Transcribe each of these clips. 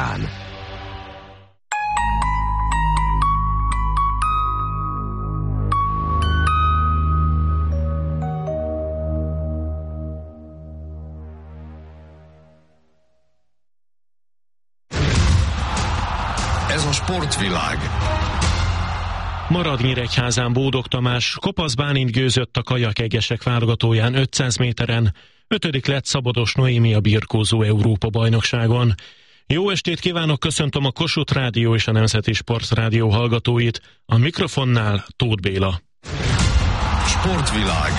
után. Ez a sportvilág. Marad-Nyíregyházán Bódog Tamás, Kopasz Bálint győzött a kajakegesek válogatóján 500 méteren, 5. lett Szabados Noémi a birkózó Európa-bajnokságon. Jó estét kívánok, köszöntöm a Kossuth Rádió és a Nemzeti Sportrádió hallgatóit, a mikrofonnál Tóth Béla. Sportvilág.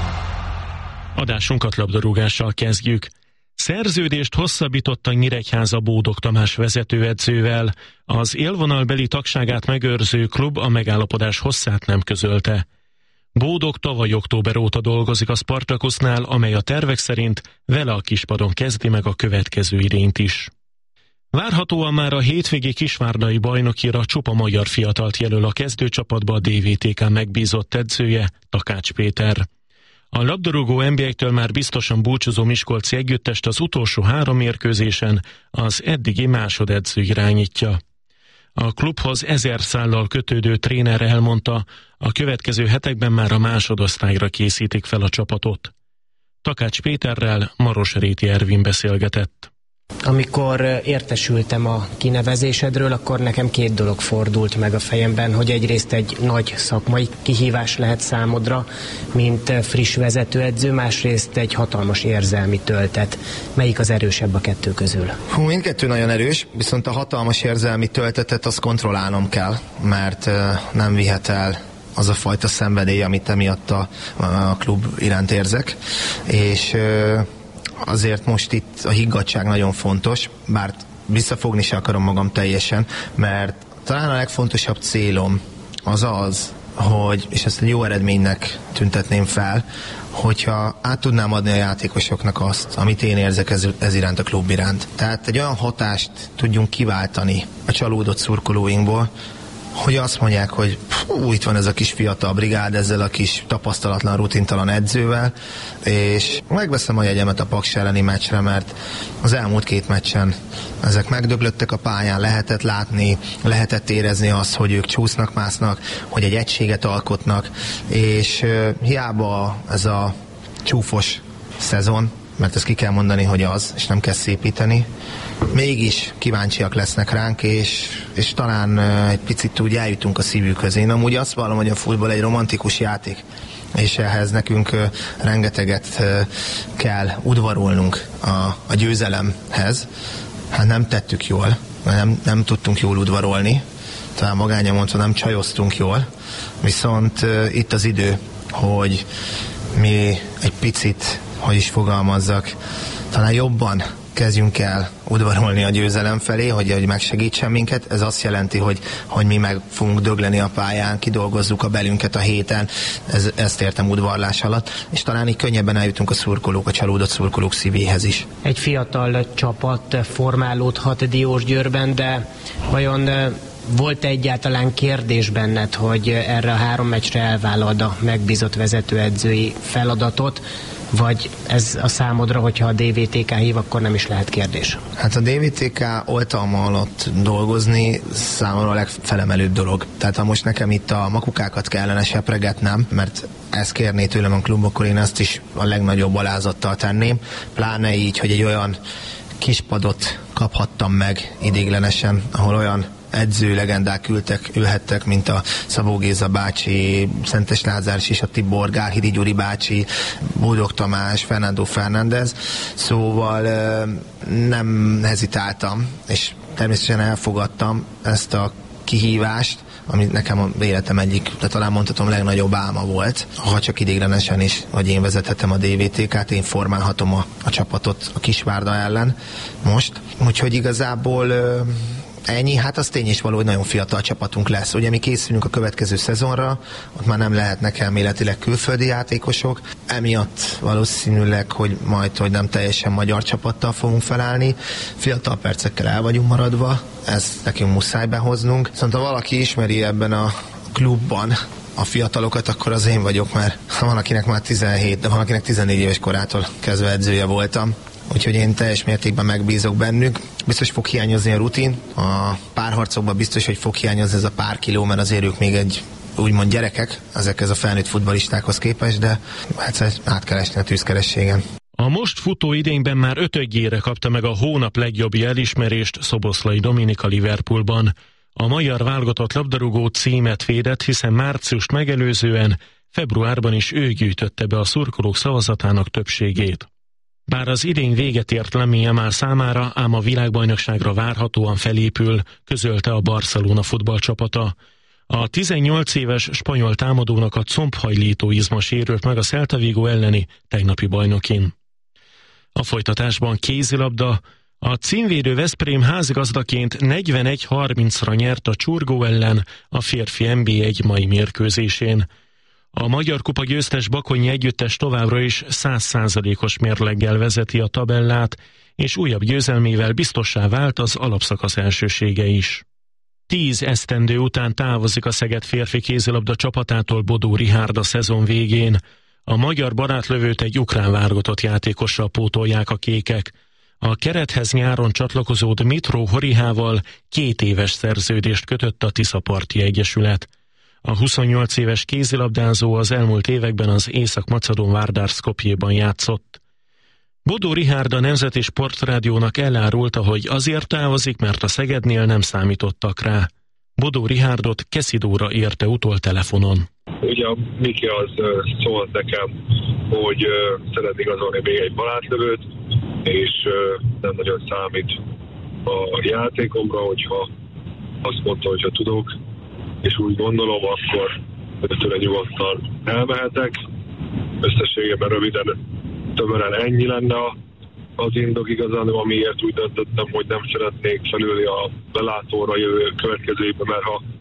Adásunkat labdarúgással kezdjük. Szerződést hosszabbította Nyíregyháza Bódog Tamás vezetőedzővel. Az élvonalbeli tagságát megőrző klub a megállapodás hosszát nem közölte. Bódog tavaly október óta dolgozik a Spartakusnál, amely a tervek szerint vele a kispadon kezdi meg a következő idényt is. Várhatóan már a hétvégi kisvárdai bajnokira csupa magyar fiatalt jelöl a kezdőcsapatba a DVTK megbízott edzője, Takács Péter. A labdarúgó NB1-től már biztosan búcsúzó miskolci együttest az utolsó 3 mérkőzésen az eddigi másodedző irányítja. A klubhoz 1000 szállal kötődő tréner elmondta, a következő hetekben már a másodosztályra készítik fel a csapatot. Takács Péterrel Marosréti Ervin beszélgetett. Amikor értesültem a kinevezésedről, akkor nekem 2 dolog fordult meg a fejemben, hogy egyrészt egy nagy szakmai kihívás lehet számodra, mint friss vezetőedző, másrészt egy hatalmas érzelmi töltet. Melyik az erősebb a 2 közül? Mindkettő nagyon erős, viszont a hatalmas érzelmi töltetet azt kontrollálnom kell, mert nem vihet el az a fajta szenvedély, amit emiatt a klub iránt érzek, és azért most itt a higgadtság nagyon fontos, bár visszafogni se akarom magam teljesen, mert talán a legfontosabb célom az, hogy, és ezt egy jó eredménynek tüntetném fel, hogyha át tudnám adni a játékosoknak azt, amit én érzek ez iránt, a klub iránt. Tehát egy olyan hatást tudjunk kiváltani a csalódott szurkolóinkból, hogy azt mondják, hogy itt van ez a kis fiatal brigád, ezzel a kis tapasztalatlan, rutintalan edzővel, és megveszem a jegyemet a Paks elleni meccsre, mert az elmúlt 2 meccsen ezek megdöglöttek a pályán, lehetett látni, lehetett érezni azt, hogy ők csúsznak, másznak, hogy egy egységet alkotnak, és hiába ez a csúfos szezon, mert ezt ki kell mondani, hogy az, és nem kell szépíteni, mégis kíváncsiak lesznek ránk, és talán egy picit úgy eljutunk a szívükhöz. Én amúgy azt vallom, hogy a futball egy romantikus játék, és ehhez nekünk rengeteget kell udvarolnunk a győzelemhez. Hát nem tettük jól, nem tudtunk jól udvarolni, talán magányan mondva nem csajoztunk jól, viszont itt az idő, hogy mi egy picit, hogy is fogalmazzak, talán jobban kezdjünk el udvarolni a győzelem felé, hogy megsegítsen minket. Ez azt jelenti, hogy mi meg fogunk dögleni a pályán, kidolgozzuk a belünket a héten, ezt értem udvarlás alatt, és talán így könnyebben eljutunk a csalódott szurkolók szívéhez is. Egy fiatal csapat formálódhat Diósgyőrben, de vajon volt egyáltalán kérdés benned, hogy erre a 3 meccsre elvállalod a megbízott vezetőedzői feladatot, vagy ez a számodra, hogyha a DVTK hív, akkor nem is lehet kérdés? Hát a DVTK oltalma alatt dolgozni számomra a legfelemelőbb dolog. Tehát ha most nekem itt a makukákat kellene sepregetnem, mert ezt kérné tőlem a klub, akkor én ezt is a legnagyobb alázattal tenném. Pláne így, hogy egy olyan kispadot kaphattam meg idéglenesen, ahol olyan edzőlegendák ülhettek, mint a Szabó Géza bácsi, Szentes Lázár és a Tibor, Gálhidi Gyuri bácsi, Bódog Tamás, Fernando Fernández. Szóval nem hezitáltam, és természetesen elfogadtam ezt a kihívást, ami nekem a életem egyik, de talán mondhatom legnagyobb álma volt, ha csak idéglenesen is, hogy én vezethetem a DVTK-t, én formálhatom a csapatot a Kisvárda ellen most. Úgyhogy igazából ennyi, hát az tény is való, hogy nagyon fiatal csapatunk lesz. Ugye mi készülünk a következő szezonra, ott már nem lehetnek elméletileg külföldi játékosok, emiatt valószínűleg, hogy nem teljesen magyar csapattal fogunk felállni, fiatal percekkel el vagyunk maradva, ezt nekünk muszáj behoznunk. Szóval ha valaki ismeri ebben a klubban a fiatalokat, akkor az én vagyok, mert van akinek már 17, de van akinek 14 éves korától kezdve edzője voltam. úgyhogy én teljes mértékben megbízok bennük. Biztos fog hiányozni a rutin, a párharcokban biztos, hogy fog hiányozni ez a pár kiló, mert azért ők még egy úgymond gyerekek, ezekhez a felnőtt futballistákhoz képest, de hát át kell esni a tűzkerességen. A most futó idényben már 5-ére kapta meg a hónap legjobbja elismerést Szoboszlai Dominika Liverpoolban. A magyar válogatott labdarúgó címet védett, hiszen márciust megelőzően februárban is ő gyűjtötte be a szurkolók szavazatának többségét. Bár az idény véget ért Lamine Yamal számára, ám a világbajnokságra várhatóan felépül, közölte a Barcelona futballcsapata. A 18 éves spanyol támadónak a combhajlító izma sérült meg a Celta Vigo elleni tegnapi bajnokin. A folytatásban kézilabda. A címvédő Veszprém házigazdaként 41-30-ra nyert a Csurgó ellen a férfi NB1 mai mérkőzésén. A Magyar Kupa győztes Bakonyi együttes továbbra is 100%-os mérleggel vezeti a tabellát, és újabb győzelmével biztossá vált az alapszakasz elsősége is. 10 esztendő után távozik a Szeged férfi kézilabda csapatától Bodó Richárd a szezon végén. A magyar barátlövőt egy ukrán válogatott játékossal pótolják a kékek. A kerethez nyáron csatlakozó Dmitro Horihával 2 éves szerződést kötött a Tiszaparti Egyesület. A 28 éves kézilabdázó az elmúlt években az Észak-Macedón Vardar Skopjéban játszott. Bodó Richárd a Nemzeti Sportrádiónak elárulta, hogy azért távozik, mert a Szegednél nem számítottak rá. Bodó Richárdot Keszidóra érte utol telefonon. Ugye a Miki az szólt nekem, hogy szeretné igazolni még egy barátlövőt, és nem nagyon számít a játékomra, hogyha azt mondta, hogyha tudok, és úgy gondolom, akkor tőle nyugodtan elmehetek. Összességében röviden tömören ennyi lenne az indok igazán, amiért úgy döntöttem, hogy nem szeretnék felülni a belátóra jövő következő évben,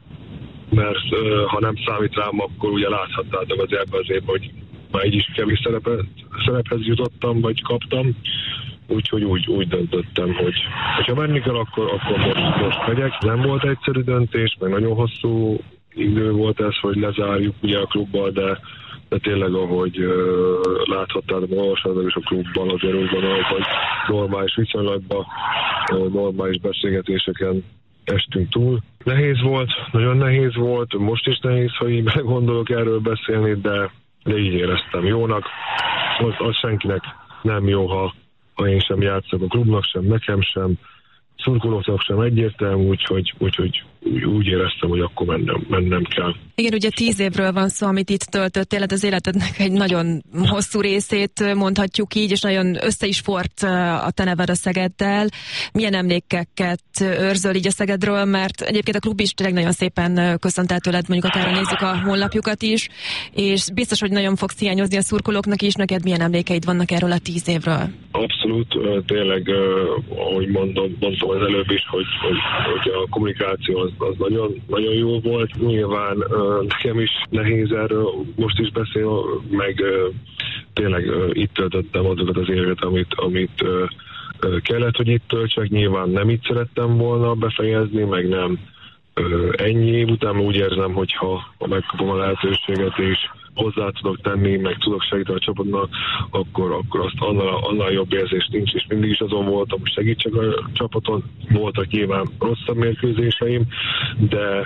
mert ha nem számít rám, akkor ugye láthattátok az ebben az évben, hogy már így is kevés szerephez jutottam, vagy kaptam. Úgyhogy úgy döntöttem, hogy ha menni kell, akkor most megyek. Nem volt egyszerű döntés, meg nagyon hosszú idő volt ez, hogy lezárjuk ugye a klubbal, de tényleg, ahogy láthattátok, olvashatok is a klubban, azért úgy gondolom, hogy normális viszonylatban, normális beszélgetéseken estünk túl. Nehéz volt, nagyon nehéz volt, most is nehéz, ha így gondolok erről beszélni, de így éreztem jónak. Az senkinek nem jó, ha én sem játszok a klubnak, sem nekem sem, szurkolóknak sem egyértelmű, úgyhogy úgy éreztem, hogy akkor mennem kell. Igen, ugye 10 évről van szó, amit itt töltöttél, az életednek egy nagyon hosszú részét mondhatjuk így, és nagyon össze is forrt a te neved a Szegeddel. Milyen emlékeket őrzöl így a Szegedről, mert egyébként a klub is tényleg nagyon szépen köszönt el tőled, mondjuk akár nézzük a honlapjukat is, és biztos, hogy nagyon fogsz hiányozni a szurkolóknak is, neked milyen emlékeid vannak erről a 10 évről? Abszolút, tényleg, ahogy mondtam az előbb is, hogy a kommunikáció az nagyon, nagyon jó volt. Nyilván nekem is nehéz erről most is beszél, meg tényleg itt töltöttem azokat az éveket, amit kellett, hogy itt töltsek. Nyilván nem itt szerettem volna befejezni, meg nem ennyi év után, úgy érzem, hogyha megkapom a lehetőséget és hozzá tudok tenni, meg tudok segíteni a csapatnak, akkor azt annál jobb érzés nincs, és mindig is azon voltam, hogy segítsek a csapaton. Voltak nyilván rosszabb mérkőzéseim, de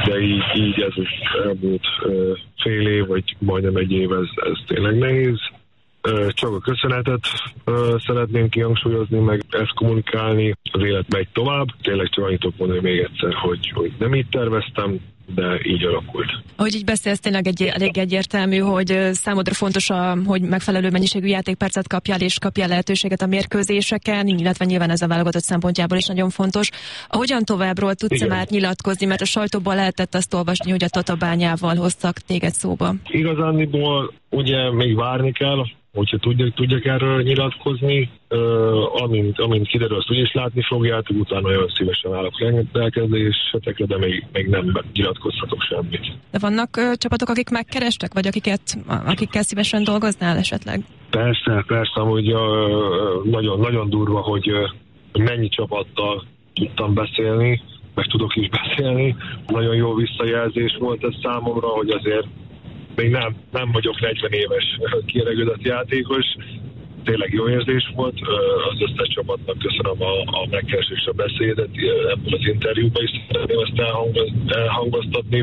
így ez elmúlt fél év, vagy majdnem egy év, ez tényleg nehéz. Csak a köszönetet szeretném kihangsúlyozni, meg ezt kommunikálni. Az élet megy tovább. Tényleg csak annyit tudok mondani még egyszer, hogy nem így terveztem, de így alakult. Ahogy így beszélsz, tényleg elég egyértelmű, hogy számodra fontos, hogy megfelelő mennyiségű játékpercet kapjál, és kapjál lehetőséget a mérkőzéseken, illetve nyilván ez a válogatott szempontjából is nagyon fontos. Ahogyan továbbról tudsz már nyilatkozni, mert a sajtóban lehetett azt olvasni, hogy a Tatabányával hoztak téged szóba. Igazániból ugye még várni kell, hogyha tudjak erről nyilatkozni, amint kiderül, azt úgyis látni fogjátok, utána nagyon szívesen állok rendelkezésetekre, de még nem nyilatkozhatok semmit. De vannak csapatok, akik megkerestek, vagy akikkel szívesen dolgoznál esetleg? Persze, amúgy nagyon, nagyon durva, hogy mennyi csapattal tudtam beszélni, meg tudok is beszélni. Nagyon jó visszajelzés volt ez számomra, hogy azért még nem vagyok 40 éves kiöregedett játékos, tényleg jó érzés volt, az összes csapatnak köszönöm a megkeresést, a beszédet, ebből az interjúban is szeretném ezt elhangoztatni,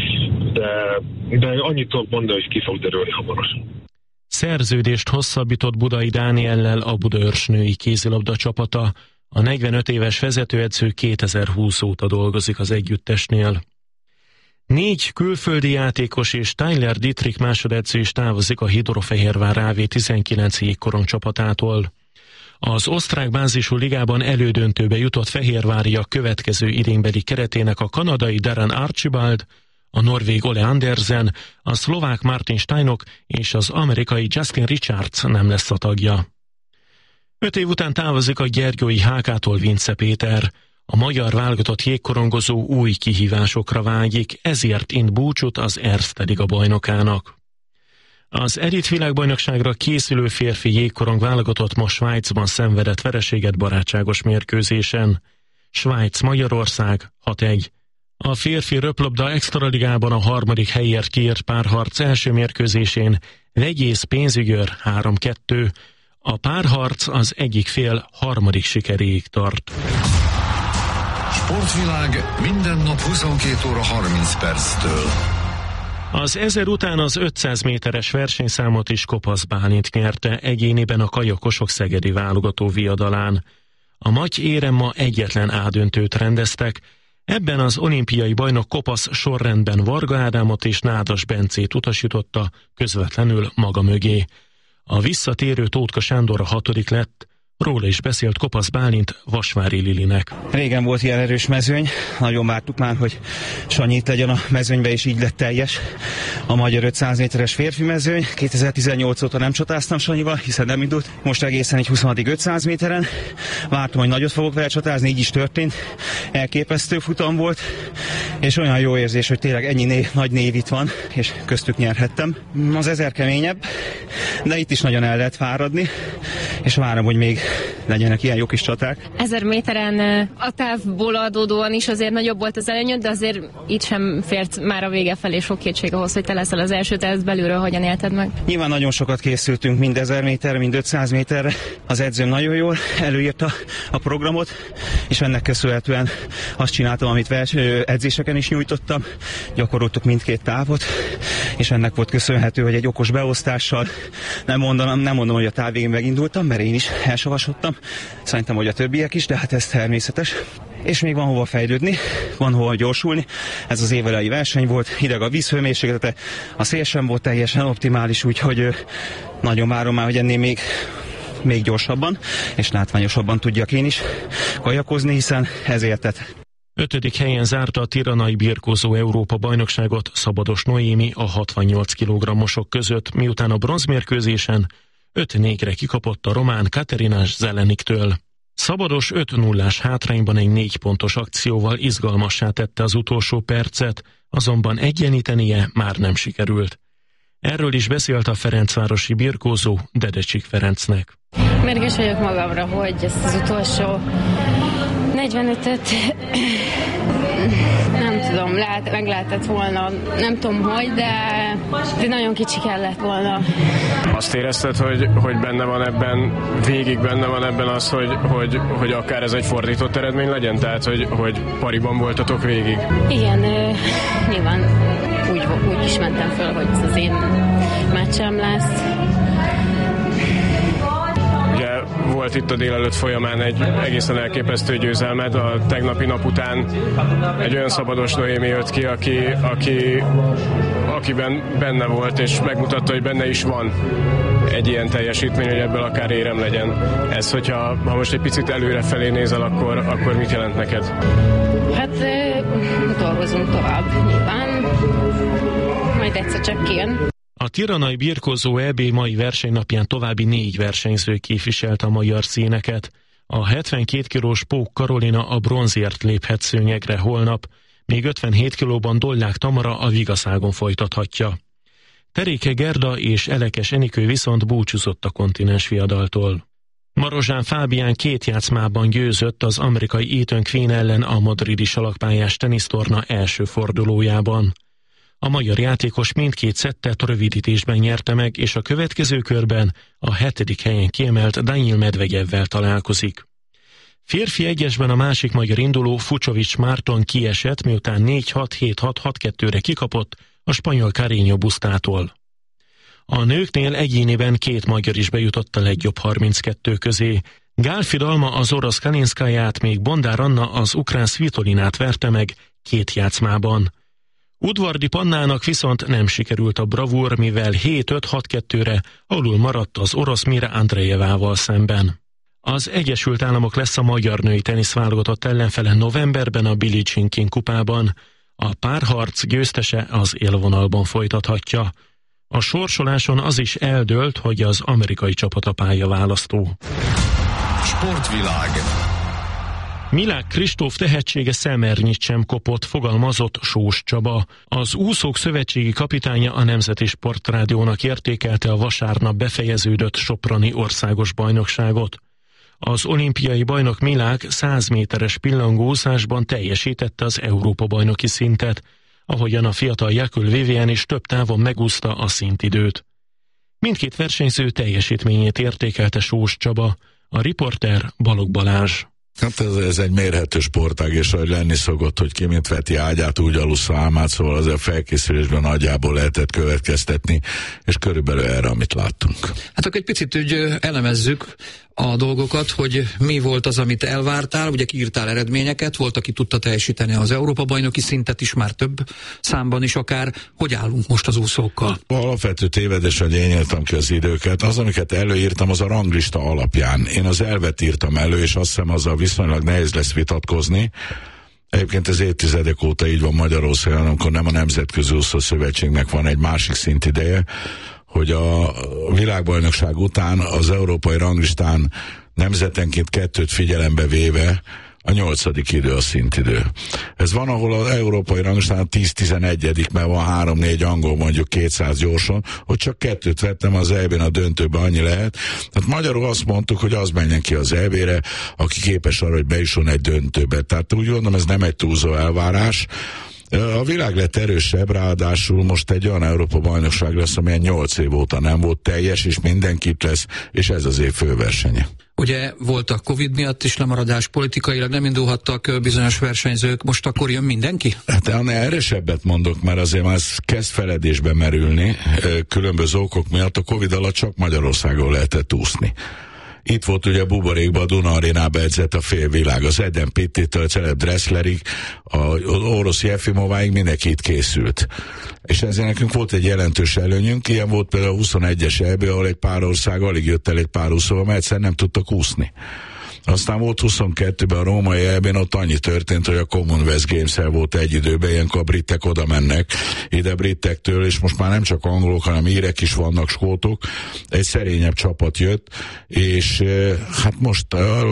de annyit tudok mondani, hogy ki fog derülni hamarosan. Szerződést hosszabbított Budai Dániellel a Budaörs női kézilabda csapata. A 45 éves vezetőedző 2020 óta dolgozik az együttesnél. 4 külföldi játékos és Tyler Dietrich másodedző is távozik a Hidrofehérvár AV19 jégkorong csapatától. Az osztrák bázisú ligában elődöntőbe jutott fehérváriak következő idénybeli keretének a kanadai Darren Archibald, a norvég Ole Andersen, a szlovák Martin Steinok és az amerikai Justin Richards nem lesz a tagja. 5 év után távozik a gyergyói HK-tól Vince Péter. A magyar válogatott jégkorongozó új kihívásokra vágyik, ezért int búcsút az Erste Liga bajnokának. Az elit világbajnokságra készülő férfi jégkorong válogatott ma Svájcban szenvedett vereséget barátságos mérkőzésen. Svájc-Magyarország 6-1. A férfi röplabda extraligában a 3. helyért kiírt párharc első mérkőzésén Vegyész Pénzügyőr 3-2. A párharc az egyik fél harmadik sikeréig tart. Sportvilág minden nap 22 óra 30 perctől. Az 1000 után az 500 méteres versenyszámot is Kopasz Bálint nyerte egyéniben a kajakosok szegedi válogató viadalán. A Maty érem ma egyetlen A-döntőt rendeztek, ebben az olimpiai bajnok Kopasz sorrendben Varga Ádámot és Nádas Bencét utasította közvetlenül maga mögé. A visszatérő Tótka Sándor a 6. lett, róla is beszélt Kopasz Bálint Vasvári Lilinek. Régen volt ilyen erős mezőny, nagyon vártuk már, hogy Sanyi itt legyen a mezőnybe, és így lett teljes a magyar 500 méteres férfi mezőny. 2018 óta nem csatáztam Sanyival, hiszen nem indult. Most egészen egy 20. 500 méteren. Vártam, hogy nagyot fogok vele csatázni, így is történt. Elképesztő futam volt, és olyan jó érzés, hogy tényleg ennyi nagy név itt van, és köztük nyerhettem. Az 1000 keményebb, de itt is nagyon el lehet fáradni, és várom, hogy még legyenek ilyen jó kis csaták. 1000 méteren a távból adódóan is azért nagyobb volt az előnyöd, de azért itt sem fért már a vége felé sok kétség ahhoz, hogy te leszel az első, te ezt belülről hogyan élted meg? Nyilván nagyon sokat készültünk, mind 1000 méterre, mind 500 méterre. Az edzőm nagyon jól előírta a programot, és ennek köszönhetően azt csináltam, amit edzéseken is nyújtottam. Gyakoroltuk mindkét távot, és ennek volt köszönhető, hogy egy okos beosztással nem mondom, hogy a táv végén megindultam, mert én is elsavasodtam. Szerintem, hogy a többiek is, de hát ez természetes. És még van hova fejlődni, van hova gyorsulni. Ez az évelei verseny volt, hideg a vízhőmérséklete, a szél sem volt teljesen optimális, úgyhogy nagyon várom már, hogy ennél még gyorsabban és látványosabban tudjak én is kajakozni, hiszen ez érted. 5. helyen zárta a tiranai birkózó Európa-bajnokságot Szabados Noémi a 68 kg-osok között, miután a bronzmérkőzésen 5-4-re kikapott a román Katerinás Zeleniktől. Szabados 5-0-ás hátrányban egy 4 pontos akcióval izgalmassá tette az utolsó percet, azonban egyenlítenie már nem sikerült. Erről is beszélt a ferencvárosi birkózó Dedecsik Ferencnek. Mérges vagyok magamra, hogy ezt az utolsó 45-öt nem tudom, meg lehetett volna, nem tudom hogy, de nagyon kicsi kellett volna. Azt érezted, hogy benne van ebben, végig benne van ebben az, hogy akár ez egy fordított eredmény legyen? Tehát, hogy pariban voltatok végig? Igen, nyilván úgy is mentem föl, hogy ez az én meccsem lesz. Volt itt a délelőtt folyamán egy egészen elképesztő győzelmed. A tegnapi nap után egy olyan Szabados Noémi jött ki, akiben benne volt, és megmutatta, hogy benne is van egy ilyen teljesítmény, hogy ebből akár érem legyen. Ez, ha most egy picit előrefelé nézel, akkor mit jelent neked? Hát dolgozunk tovább, nyilván. Majd egyszer csak kijön. A tiranai birkózó EB mai versenynapján további 4 versenyző képviselte a magyar színeket. A 72 kilós Pók Karolina a bronzért léphet szőnyegre holnap, még 57 kilóban Dollák Tamara a vigaszágon folytathatja. Teréke Gerda és Elekes Enikő viszont búcsúzott a kontinens viadaltól. Marozsán Fábián 2 játszmában győzött az amerikai Ethan Quinn ellen a madridi salakpályás tenisztorna első fordulójában. A magyar játékos mindkét szettet rövidítésben nyerte meg, és a következő körben a 7. helyen kiemelt Daniil Medvegyevvel találkozik. Férfi egyesben a másik magyar induló Fucsovics Márton kiesett, miután 4-6-7-6-6-2-re kikapott a spanyol Carreño Bustától. A nőknél egyéniben 2 magyar is bejutott a legjobb 32 közé. Gálfi Dalma az orosz Kalinszkaját, még Bondár Anna az ukrán Svitolinát verte meg 2 játszmában. Udvardi Pannának viszont nem sikerült a bravúr, mivel 7-5-6-2-re alul maradt az orosz Mira Andrejevával szemben. Az Egyesült Államok lesz a magyar női teniszválogatott ellenfele novemberben a Billie Jean King kupában. A párharc győztese az élvonalban folytathatja. A sorsoláson az is eldőlt, hogy az amerikai csapat a pályaválasztó. Sportvilág. Milák Kristóf tehetsége szemernyit sem kopott, fogalmazott Sós Csaba. Az úszók szövetségi kapitánya a Nemzeti Sportrádiónak értékelte a vasárnap befejeződött soproni országos bajnokságot. Az olimpiai bajnok Milák 100 méteres pillangóúszásban teljesítette az Európa-bajnoki szintet, ahogyan a fiatal Jakub Vivien is több távon megúszta a szintidőt. Mindkét versenyző teljesítményét értékelte Sós Csaba, a riporter Balogh Balázs. Hát ez egy mérhető sportág, és ahogy lenni szokott, hogy ki mint veti ágyát, úgy alussza álmát, szóval azért a felkészülésben nagyjából lehetett következtetni, és körülbelül erre, amit láttunk. Hát akkor egy picit úgy elemezzük a dolgokat, hogy mi volt az, amit elvártál, ugye kiírtál eredményeket, volt, aki tudta teljesíteni az Európa-bajnoki szintet is, már több számban is akár. Hogy állunk most az úszókkal? Alapvető tévedés, hogy én írtam ki az időket. Az, amiket előírtam, az a ranglista alapján. Én az elvet írtam elő, és azt hiszem azzal viszonylag nehéz lesz vitatkozni. Egyébként ez évtizedek óta így van Magyarországon, amikor nem a Nemzetközi Úszó Szövetségnek van egy másik szintideje, hogy a világbajnokság után az európai ranglistán nemzetenként 2 figyelembe véve a 8. idő a szintidő. Ez van, ahol az európai ranglistán 10-11, mert van 3-4 angol, mondjuk 200 gyorsan, hogy csak 2 vettem az EB-n, a döntőben annyi lehet. Tehát magyarul azt mondtuk, hogy az menjen ki az EB-re, aki képes arra, hogy bejusson egy döntőbe. Tehát úgy gondolom, ez nem egy túlzó elvárás. A világ lett erősebb, ráadásul most egy olyan Európa-bajnokság lesz, amilyen 8 év óta nem volt teljes, és mindenkit lesz, és ez az év főversenye. Ugye volt a Covid miatt is lemaradás, politikailag nem indulhattak bizonyos versenyzők, most akkor jön mindenki? Hát erősebbet mondok, mert azért már ez kezd feledésbe merülni, különböző okok miatt. A Covid alatt csak Magyarországon lehetett úszni. Itt volt ugye buborékban, a Duna Arénába edzett a félvilág, az Eden Pittitől Celeb Dresslerig, az orosz Jefimováig mindenki itt készült. És ezért nekünk volt egy jelentős előnyünk, ilyen volt például a 21-es EB, ahol egy pár ország alig jött el egy pár úszóval, mert egyszer nem tudtak úszni. Aztán volt 22-ben a római EB-n, ott annyi történt, hogy a Commonwealth Games-el volt egy időben, ilyenkor a britek oda mennek, ide britektől, és most már nem csak angolok, hanem írek is vannak, skótok. Egy szerényebb csapat jött, és hát most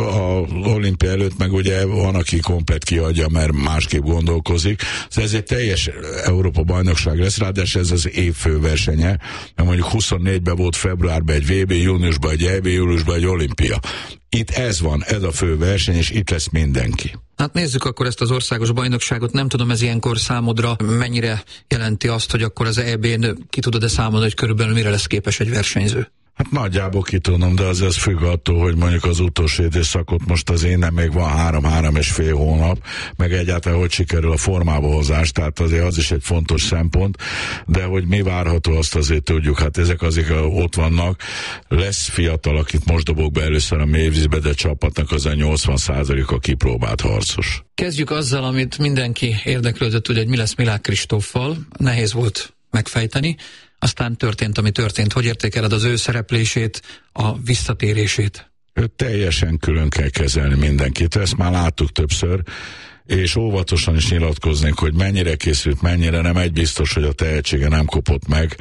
a olimpia előtt meg ugye van, aki komplet kiadja, mert másképp gondolkozik. Ez egy teljes Európa-bajnokság lesz, ráadásul ez az év főversenye, mert mondjuk 24-ben volt februárban egy VB, júniusban egy EB, júliusban egy olimpia. Itt ez van, ez a fő verseny, és itt lesz mindenki. Hát nézzük akkor ezt az országos bajnokságot, nem tudom, ez ilyenkor számodra mennyire jelenti azt, hogy akkor az EB-n ki tudod-e számolni, hogy körülbelül mire lesz képes egy versenyző? Hát nagyjából ki tudom, de az függ attól, hogy mondjuk az utolsó időszakot most az én nem még van 3-3,5 hónap, meg egyáltalán hogy sikerül a formába hozás, tehát azért az is egy fontos szempont, de hogy mi várható, azt azért tudjuk, hát ezek azért ott vannak, lesz fiatal, akit most dobok be először a mélyvízbe, de csapatnak az a 80%-a kipróbált harcos. Kezdjük azzal, amit mindenki érdeklődött, hogy mi lesz Milák Kristóffal, nehéz volt megfejteni. Aztán történt, ami történt. Hogy értékeled az ő szereplését, a visszatérését? Őt teljesen külön kell kezelni mindenkit. Ezt már láttuk többször, és óvatosan is nyilatkoznék, hogy mennyire készült, mennyire nem. Egy biztos, hogy a tehetsége nem kopott meg,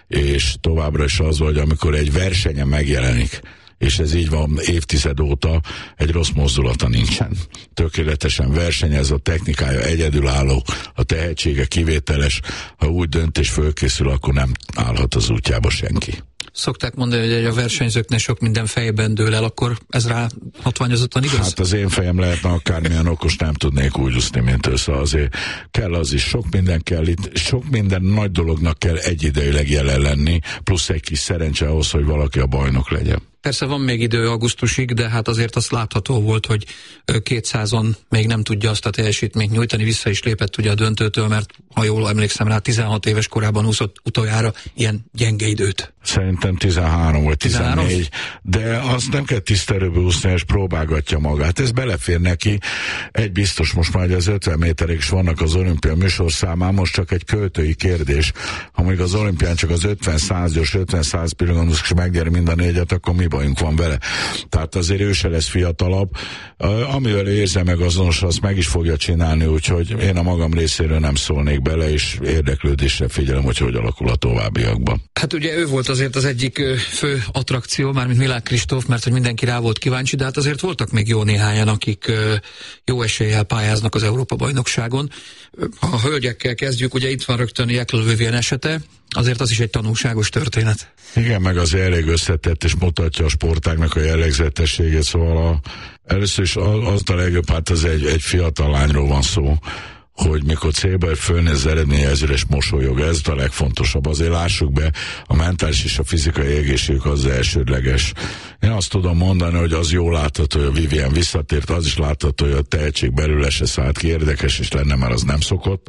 és továbbra is az, hogy amikor egy versenyen megjelenik, és ez így van évtized óta, egy rossz mozdulata nincsen. Tökéletesen versenyez, a technikája egyedülálló, a tehetsége kivételes, ha úgy dönt és fölkészül, akkor nem állhat az útjába senki. szokták mondani, hogy a versenyzőknek sok minden fejben dől el, akkor ez rá hatványozottan igaz? Hát az én fejem lehetne akármilyen okos, nem tudnék úgy úszni, mint ő, szóval azért kell az is, sok minden kell itt, sok minden nagy dolognak kell egyidejűleg jelen lenni, plusz egy kis szerencse ahhoz, hogy valaki a bajnok legyen. Persze van még idő augusztusig, de hát azért azt látható volt, hogy 200-on még nem tudja azt a teljesítményt nyújtani, vissza is lépett ugye a döntőtől, mert ha jól emlékszem rá, 16 éves korában úszott utoljára ilyen gyenge időt. Szerintem 13 vagy 14, 13? De azt nem kell tiszterőbe úszni, és próbálgatja magát. Ez belefér neki. Egy biztos, most már az 50 méterek is vannak az olimpia műsorszámán, most csak egy költői kérdés. Ha még az olimpián csak az 50-100 gyors, 50-100 pillanat és megnyeri mind a négyet, akkor mi bajunk van vele? Tehát azért ő se lesz fiatalabb. Amivel érze meg azonos, azt meg is fogja csinálni, úgyhogy én a magam részéről nem szólnék bele, és érdeklődésre figyelem, hogy alakul a továbbiakban. Hát ugye ő volt azért az egyik fő attrakció, mármint Milák Kristóf, mert hogy mindenki rá volt kíváncsi, de hát azért voltak még jó néhányan, akik jó eséllyel pályáznak az Európa-bajnokságon. Ha a hölgyekkel kezdjük, ugye itt van rögtön Jekl-Vivien esete, azért az is egy tanulságos történet. Igen, meg az elég összetett, és mutatja a sportágnak a jellegzetességét, szóval először is az a legjobb, hát ez egy fiatal lányról van szó, hogy mikor célba fölnéz az eredményezőre és mosolyog, ez a legfontosabb. Azért lássuk be, a mentális és a fizikai egészség az elsődleges. Én azt tudom mondani, hogy az jól látható, hogy a Vivien visszatért, az is látható, hogy a tehetség belőle se szállt ki, érdekes is lenne, mert az nem szokott,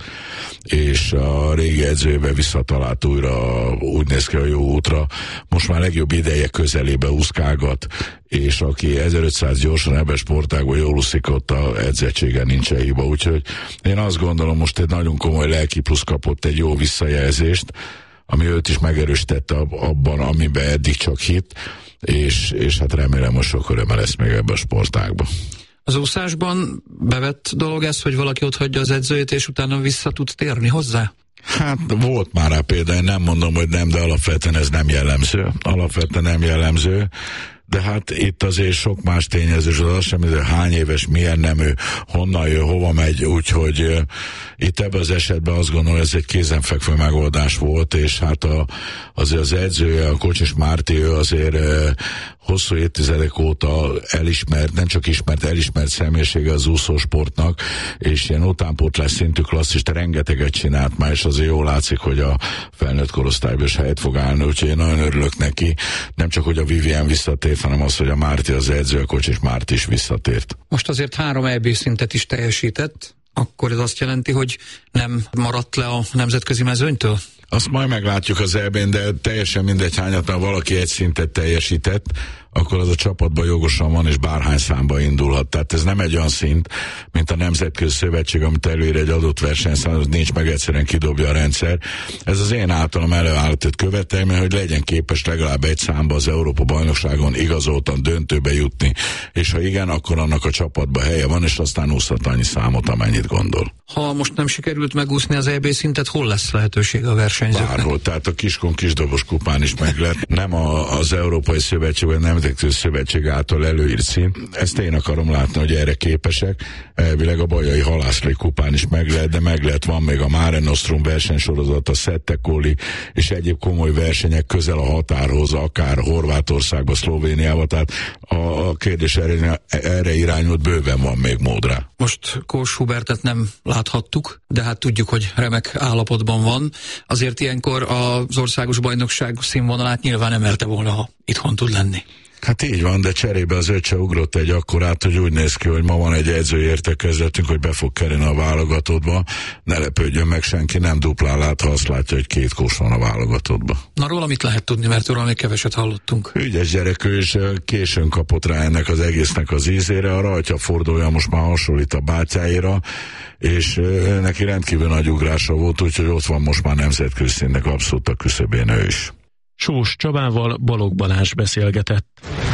és a régi edzőjébe visszatalált újra, úgy néz ki a jó útra. Most már legjobb ideje közelébe úszkálgat, és aki 1500 gyorsan ebben sportágban jól úszik, ott a edzettsége nincsen hiba, úgyhogy én azt gondolom, most egy nagyon komoly lelki plusz kapott egy jó visszajelzést, ami őt is megerősítette abban, amiben eddig csak hitt, és hát remélem, hogy sok öröme lesz még ebben a sportágban. Az úszásban bevett dolog ez, hogy valaki ott hagyja az edzőjét, és utána vissza tud térni hozzá? Hát volt már rá például, nem mondom, hogy nem, de alapvetően ez nem jellemző. Alapvetően nem jellemző. De hát itt azért sok más tényező, az sem, hogy hány éves, milyen nemű, honnan jön, hova megy, úgyhogy itt ebben az esetben azt gondolom, ez egy kézenfekvő megoldás volt, és hát azért az edzője, a Kocsis Márti, ő azért hosszú évtizedek óta elismert, nem csak ismert, elismert személyisége az úszósportnak, és ilyen utánpótlás szintű klasszist rengeteget csinált már, és azért jól látszik, hogy a felnőtt korosztályban is helyet fog állni, úgyhogy én nagyon örülök neki, nem csak, hogy a Vivien visszatért, hanem az, hogy a Márti az edző, a Kocsis Márti is visszatért. Most azért 3 EB szintet is teljesített, akkor ez azt jelenti, hogy nem maradt le a nemzetközi mezőnytől? Azt majd meglátjuk az EB-n, de teljesen mindegy, hányat, ha valaki egy szintet teljesített, akkor az a csapatban jogosan van, és bárhány számba indulhat. Tehát ez nem egy olyan szint, mint a Nemzetközi Szövetség, amit előír egy adott versenyszám, az nincs meg, egyszerűen kidobja a rendszer. Ez az én általam előállított követelmény, hogy legyen képes legalább egy számba az Európa-bajnokságon igazoltan döntőbe jutni. És ha igen, akkor annak a csapatban helye van, és aztán úszhat annyi számot, amennyit gondol. Ha most nem sikerült megúszni az EB szintet, hol lesz lehetőség a versenyzőknek? Bárhol, tehát a Kiskon kisdobos kupán is meg lehet. Nem az Európai Szövetség, vagy Nemzetközi Szövetség által előírt szint. Ezt én akarom látni, hogy erre képesek. Elvileg a Bajai Halászlai kupán is meg lehet, de meg lehet, van még a Mare Nostrum versenysorozat, a Settekoli és egyéb komoly versenyek közel a határhoz, akár Horvátországba, Szlovéniába, tehát a kérdés erre irányult, bőven van még mód rá. Most Kós Hubertet nem láthattuk, de hát tudjuk, hogy remek állapotban van. Azért ilyenkor az országos bajnokság színvonalát nyilván emelte volna, ha itthon tud lenni. Hát így van, de cserébe az öccse ugrott egy akkorát, hogy úgy néz ki, hogy ma van egy edzői értekezletünk, hogy be fog kerülni a válogatottba. Ne lepődjön meg, senki nem duplán lát, ha azt látja, hogy 2 Kós van a válogatottba. Na róla mit lehet tudni, mert róla még keveset hallottunk. Ügyes gyerek, ő is későn kapott rá ennek az egésznek az ízére, a rajtja fordulója most már hasonlít a bátyáira, és neki rendkívül nagy ugrása volt, úgyhogy ott van most már nemzetközi színnek abszolút a küszöbén ő is. Sós Csabával Balogh Balázs beszélgetett.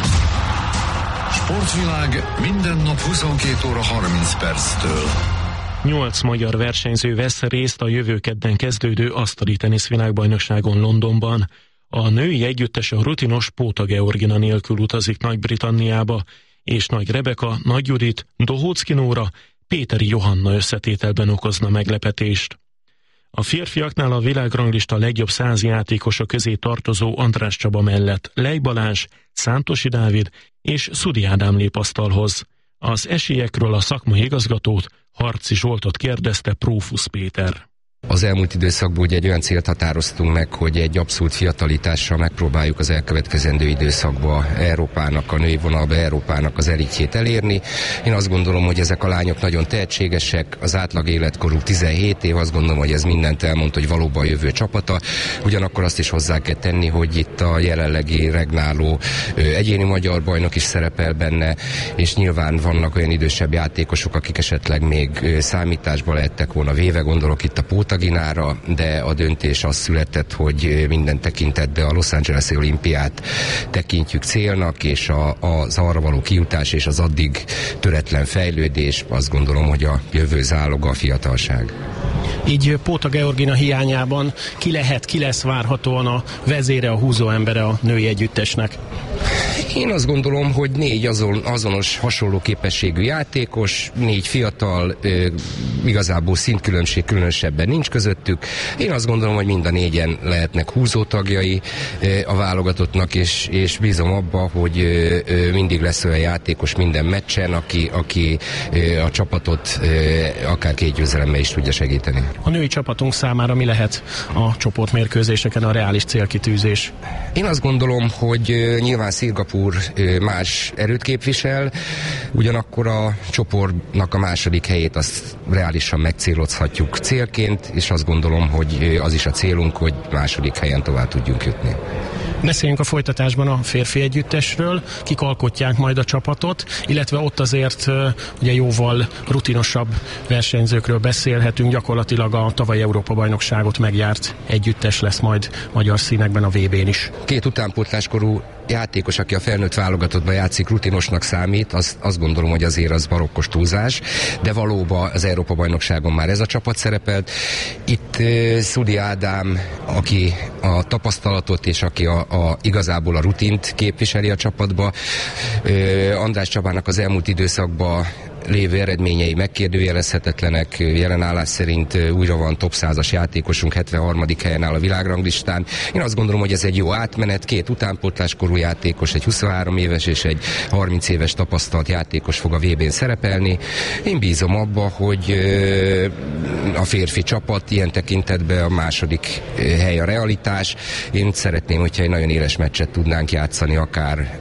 Sportvilág minden nap 22 óra 30 perctől. 8 magyar versenyző vesz részt a jövő kedden kezdődő asztali teniszvilágbajnokságon Londonban. A női együttes a rutinos Póta Georgina nélkül utazik Nagy-Britanniába, és Nagy Rebeka, Nagy Judit, Dohócki Nóra, Péteri Johanna összetételben okozna meglepetést. A férfiaknál a világranglista legjobb 100 játékosa közé tartozó András Csaba mellett Lej Balázs, Szántosi Dávid és Szudi Ádám lép asztalhoz. Az esélyekről a szakmai igazgatót, Harci Zsoltot kérdezte Prófusz Péter. Az elmúlt időszakban ugye egy olyan célt határoztunk meg, hogy egy abszolút fiatalitással megpróbáljuk az elkövetkezendő időszakban Európának, a női vonalba Európának az elitjét elérni. Én azt gondolom, hogy ezek a lányok nagyon tehetségesek, az átlag életkoruk 17 év, azt gondolom, hogy ez mindent elmond, hogy valóban a jövő csapata. Ugyanakkor azt is hozzá kell tenni, hogy itt a jelenlegi regnáló egyéni magyar bajnok is szerepel benne, és nyilván vannak olyan idősebb játékosok, akik esetleg még számításba lehettek volna véve, gondolok itt a Pótaginára, de a döntés az született, hogy minden tekintetben a Los Angeles-i olimpiát tekintjük célnak, és az arra való kijutás és az addig töretlen fejlődés, azt gondolom, hogy a jövő záloga a fiatalság. Így Póta Georgina hiányában ki lesz várhatóan a vezére, a húzóembere a női együttesnek? Én azt gondolom, hogy 4 azonos hasonló képességű játékos, 4 fiatal, igazából szintkülönbség különösebben nincs közöttük. Én azt gondolom, hogy mind a 4-en lehetnek húzótagjai a válogatottnak, és bízom abba, hogy mindig lesz olyan játékos minden meccsen, aki a csapatot akár 2 győzelemmel is tudja segíteni. A női csapatunk számára mi lehet a csoportmérkőzéseken a reális célkitűzés? Én azt gondolom, hogy nyilván Szingapúr más erőt képvisel, ugyanakkor a csoportnak a második helyét azt reálisan megcélozhatjuk célként, és azt gondolom, hogy az is a célunk, hogy második helyen tovább tudjunk jutni. Beszéljünk a folytatásban a férfi együttesről, kik alkotják majd a csapatot, illetve ott azért ugye jóval rutinosabb versenyzőkről beszélhetünk, gyakorlatilag a tavalyi Európa-bajnokságot megjárt együttes lesz majd magyar színekben a VB-n is. 2 utánpótláskorú játékos, aki a felnőtt válogatottban játszik, rutinosnak számít, azt gondolom, hogy azért az barokkos túlzás, de valóban az Európa-bajnokságon már ez a csapat szerepelt. Itt Szudi Ádám, aki a tapasztalatot és aki igazából a rutint képviseli a csapatba. András Csabának az elmúlt időszakban lévő eredményei megkérdőjelezhetetlenek, jelen állás szerint újra van top 100-as játékosunk, 73. helyen áll a világranglistán. Én azt gondolom, hogy ez egy jó átmenet, 2 utánpótláskorú játékos, egy 23 éves és egy 30 éves tapasztalt játékos fog a VB-n szerepelni. Én bízom abba, hogy a férfi csapat ilyen tekintetben a második hely a realitás. Én szeretném, hogyha egy nagyon éles meccset tudnánk játszani, akár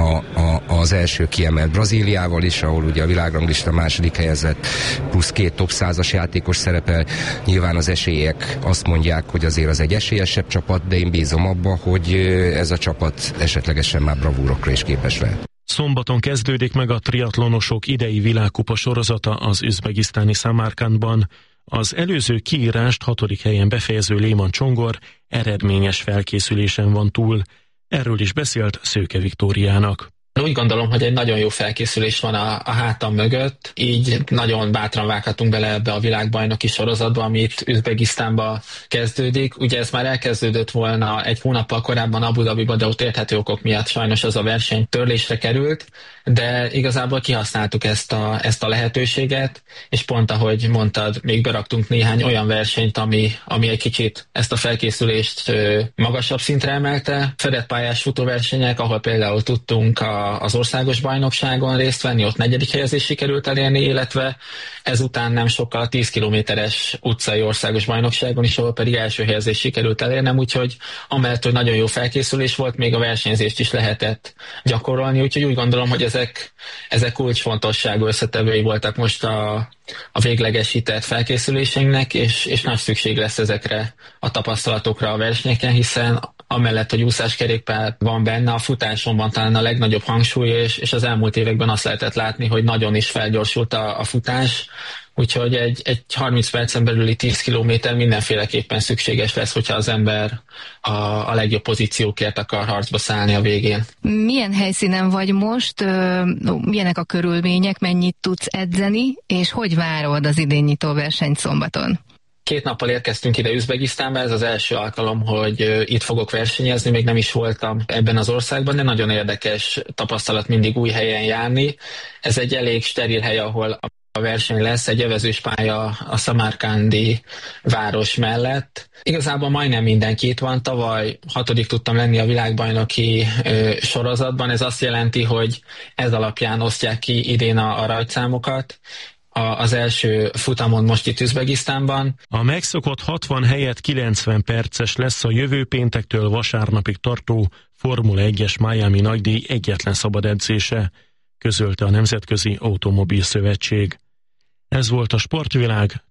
az első kiemelt Brazíliával is, ahol ugye a világranglista második helyezett, plusz 2 top 100-as játékos szerepel. Nyilván az esélyek azt mondják, hogy azért az egy esélyesebb csapat, de én bízom abba, hogy ez a csapat esetlegesen már bravúrokra is képes lehet. Szombaton kezdődik meg a triatlonosok idei világkupa sorozata az üzbegisztáni Szamárkandban. Az előző kiírást 6. helyen befejező Léman Csongor eredményes felkészülésen van túl. Erről is beszélt Szőke Viktóriának. Úgy gondolom, hogy egy nagyon jó felkészülés van a hátam mögött, így nagyon bátran vághatunk bele ebbe a világbajnoki sorozatba, amit Üzbegisztánba kezdődik. Ugye ez már elkezdődött volna egy hónappal korábban Abu Dhabiba, de ott érthető okok miatt sajnos az a verseny törlésre került, de igazából kihasználtuk ezt a lehetőséget, és pont ahogy mondtad, még beraktunk néhány olyan versenyt, ami egy kicsit ezt a felkészülést magasabb szintre emelte. Fedett pályás futóversenyek, ahol például tudtunk az országos bajnokságon részt venni, ott 4. helyezést sikerült elérni, illetve ezután nem sokkal a 10 kilométeres utcai országos bajnokságon is, ahol pedig első helyezést sikerült elérnem, úgyhogy amellett, hogy nagyon jó felkészülés volt, még a versenyzést is lehetett gyakorolni, úgyhogy úgy gondolom, hogy ezek kulcsfontosságú összetevői voltak most a véglegesített felkészülésünknek, és nagy szükség lesz ezekre a tapasztalatokra a versenyeken, hiszen amellett, hogy úszáskerékpár van benne, a futáson van talán a legnagyobb hangsúly, és az elmúlt években azt lehetett látni, hogy nagyon is felgyorsult a futás, úgyhogy egy 30 percen belüli 10 kilométer mindenféleképpen szükséges lesz, hogyha az ember a legjobb pozíciókért akar harcba szállni a végén. Milyen helyszínen vagy most, milyenek a körülmények, mennyit tudsz edzeni, és hogy várod az idén nyitó versenyt szombaton? 2 nappal érkeztünk ide Üzbegisztánba, ez az első alkalom, hogy itt fogok versenyezni, még nem is voltam ebben az országban, de nagyon érdekes tapasztalat mindig új helyen járni. Ez egy elég steril hely, ahol A verseny lesz egy evezős pálya a Samarkandi város mellett. Igazából majdnem mindenki itt van. Tavaly 6. tudtam lenni a világbajnoki sorozatban. Ez azt jelenti, hogy ez alapján osztják ki idén a rajtszámokat. Az első futamon most itt Üzbegisztánban. A megszokott 60 helyett 90 perces lesz a jövő péntektől vasárnapig tartó Formula 1-es Miami nagydíj egyetlen szabad edzése, közölte a Nemzetközi Automobil Szövetség. Ez volt a Sportvilág,